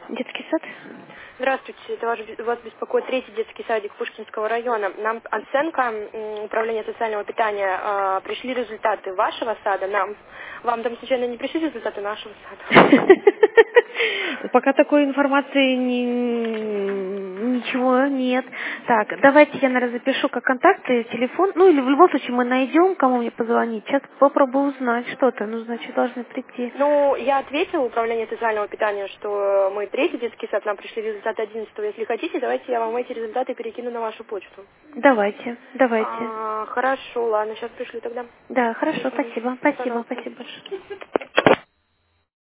Детский сад? Здравствуйте, это вас беспокоит третий детский садик Пушкинского района. Нам оценка управления социального питания. Пришли результаты вашего сада. Вам там случайно не пришли результаты нашего сада? Пока такой информации ничего нет. Так, давайте я, наверное, запишу как контакты, телефон. Ну или в любом случае мы найдем, кому мне позвонить. Сейчас попробую узнать что-то. Ну, значит, должны прийти. Ну, я ответила управление социального питания, что мы третий детский сад, нам пришли результаты 11-го. Если хотите, давайте я вам эти результаты перекину на вашу почту. Давайте. Хорошо, ладно, сейчас пришлю тогда. Да, хорошо, спасибо. Спасибо, Пожалуйста. спасибо большое.